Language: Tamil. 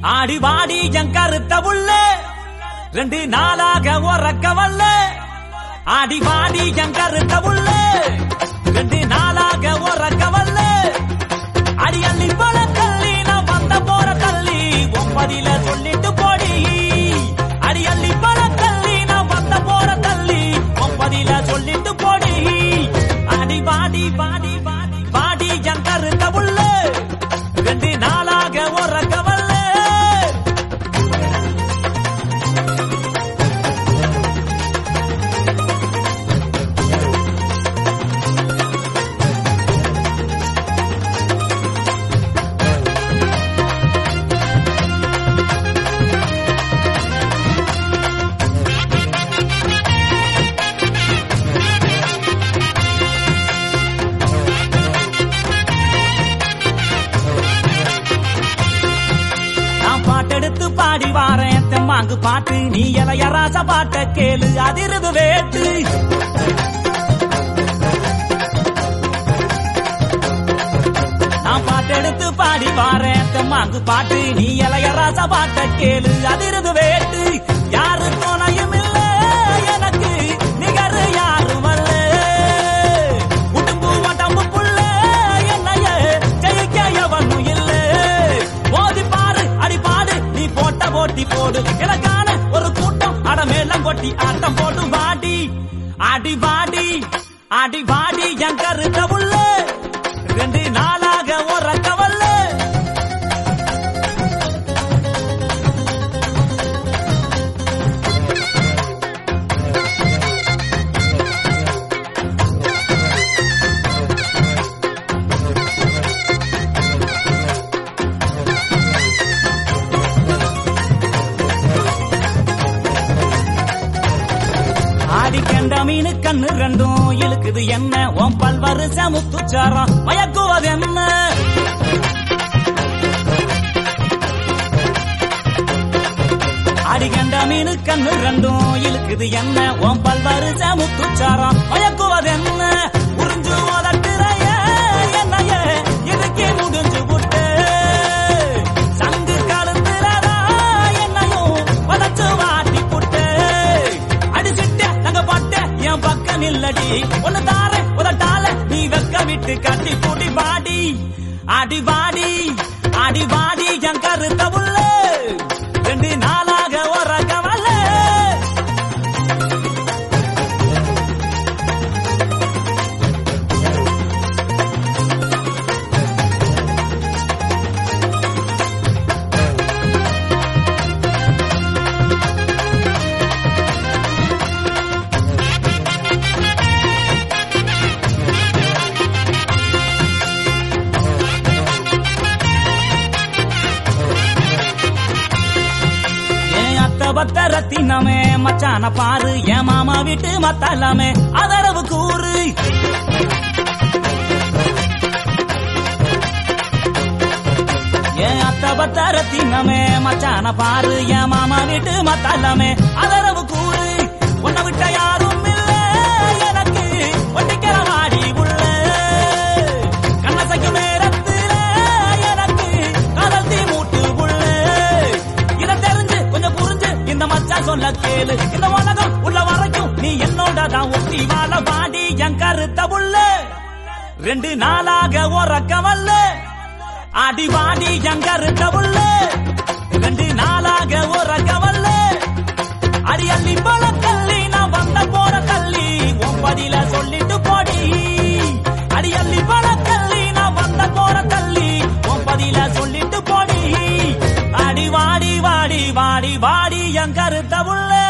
ஆடி வாடி என் கருத்த உள்ள 2 நாளாக உறக்கவல்ல. ஆடி வாடி என் கருத்த உள்ள 2 நாளாக உறக்கவல்ல. அடி அள்ளி போல தள்ளி நான் வந்த போற தள்ளி ஒன்பதில சொல்லிட்டு போடி. அடி அள்ளி போல தள்ளி நான் வந்த போற தள்ளி ஒன்பதில சொல்லிட்டு போடி. ஆடி வாடி வாடி வாடி வாடி என் கருத்த உள்ள 2 நாளாக உறக்கவல்ல. பாட்டெடுத்து பாடி வாரேன் தெம்மாங்கு பாட்டு. நீ இளையராச பாட்ட கேளு அதிருது வேட்டு. நான் பாட்டெடுத்து பாடி வாரேன் தெம்மாங்கு பாட்டு. நீ இளையராச பாட்ட கேளு அதிருது வேட்டு. யாரு துணையும் இல்ல எனக்கு நிகர் யாரும் அல்ல. உடம்பு உடம்பு புள்ள என்னைய ஜெயிக்க எவனும் இல்ல. மோதி பாரு அடி பாடு நீ போட்ட போட்டி போடு. எனக்கான ஒரு கூட்டம் அடமேலம் கொட்டி ஆட்டம் போடு. வாடி அடி வாடி அடி வாடி என் கருத்த உள்ள 2 நாளாக உறக்கவல்ல. ஆடி கண்ட மீனு கண்ணு 2 இழுக்குது என்ன. உன் பல்வரு சமுத்துச்சாரம் மயக்குவது என்ன. ஆடி கண்ட மீனு கண்ணு 2 இழுக்குது என்ன. உன் பல்வரு சமுத்துச்சாரம் மயக்குவது என்ன. உறிஞ்சு உதட்டுறைய என்னைய இதுக்கே முடிஞ்சு விட்டு. சங்கு கழுந்துறதா என்னையும் வதச்சு வாட்டி புட்டு. என் பக்கம் இல்லடி ஒன்னு தார உதட்டால நீ வெக்க விட்டு கட்டி கூடி. வாடி அடி வாடி அடி வாடி என் கருத்த உள்ள 2 நாளாக உறக்கவல்ல. பத்த ரத்தினமே மச்சான பாரு. என் மாமா வீட்டு மத்தாலாமே அதரவு கூறு. என் அத்த பத்த ரத்தினமே மச்சான பாரு. என் மாமா வீட்டு மத்தாலாமே அதரவு கூறு. உன்னை விட்ட யாரும் இல்ல எனக்கு ஒட்டிக்கிற வாடி உள்ள. கண்ணசைக்கு நேரத்துல எனக்கு காதல் தீ மூட்டு உள்ள. இதை தெரிஞ்சு கொஞ்சம் புரிஞ்சு இந்த மச்சான் சொல்ல கேளு. இந்த உலகம் உள்ள வரைக்கும் நீ என்னோட தான் ஒட்டி வாழ. வாடி என் கருத்த உள்ள 2 நாளாக உறக்கவல்ல. அடி வாடி என் கருத்த உள்ள 2 நாளாக உறக்கவல்ல. அடி அள்ளி போல தள்ளி நான் வந்த போற தள்ளி ஒன்பதில சொல்லிட்டு போடி. அடி அள்ளி போல தள்ளி நான் வந்த போற தள்ளி ஒன்பதில சொல்லிட்டு போடி. அடி வாடி வாடி வாடி வாடி என் கருத்த உள்ள